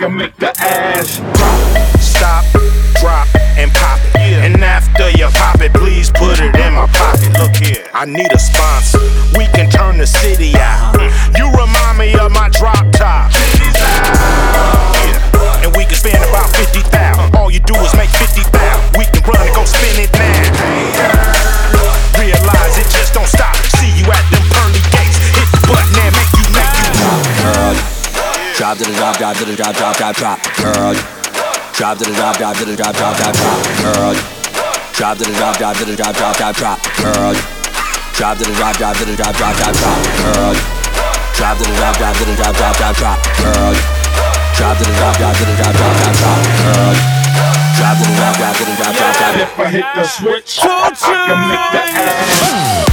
can make the ass drop, stop, drop, and pop it. And after you pop it, please put it in my pocket. Look here, I need a sponsor. We can turn the city out. You remind me of my drop top. Yeah. And we can spend about 50,000. All you do is make 50,000. We can run and go spin it now. Realize it just don't stop. See you at them pearly gates. Hit the button and make you girl. Drop to the drop, drop to the drop, drop, drop, drop, girl. Drop to the drop, drop to the drop, drop, drop, drop, girl. Drop to the drop, drop to the drop, drop, drop, drop, girl. Drop to the drop, drop to the drop, drop, drop, drop, girl. Drop to the drop, drop to the drop, drop, drop, drop, girl. Drop to the drop, drop to the drop, drop, drop, drop, girl. Drop to the drop, drop to the drop, drop, drop. If I hit the switch, I can make the ass.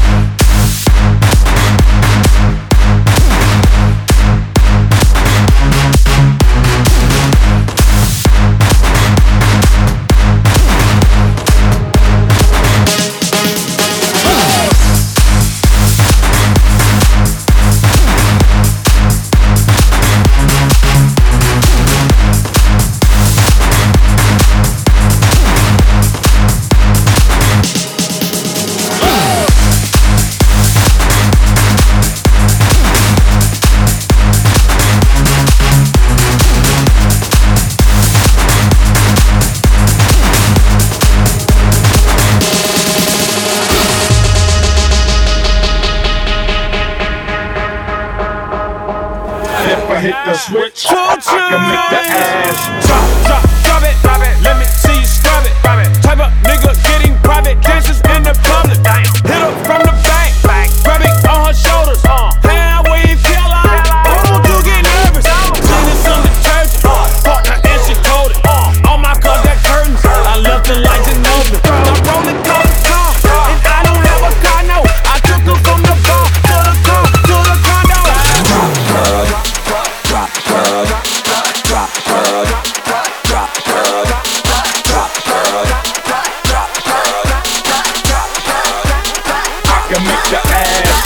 If I hit the switch, I can make the ass drop it, drop it. Let me see you scrub it. Type of nigga getting private dances in the public. Hit her from the back, grab it on her shoulders. Hand where you feel like. Oh, don't you get nervous? Cleaning some detergent, partner and she coated. All my cars got curtains. I left the lights in open. I'm rolling car, and I don't have a car, no. I took her from the bar to the car to the condo. Girl. Drop, girl, drop, girl, drop, girl, drop, girl, drop, girl, drop, girl. I can make the ass.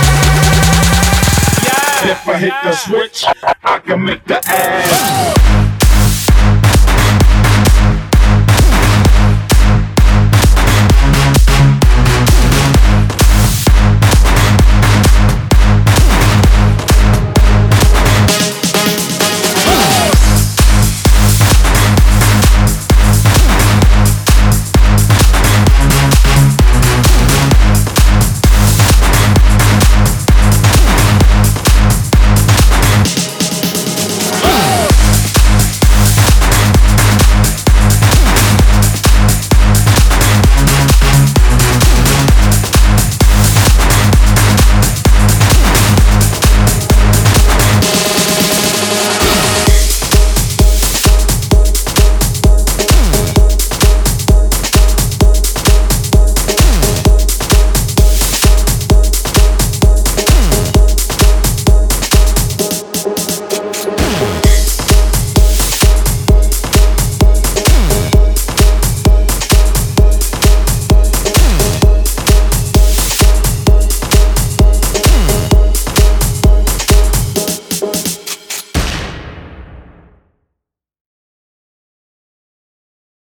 If I hit the switch, I can make the ass.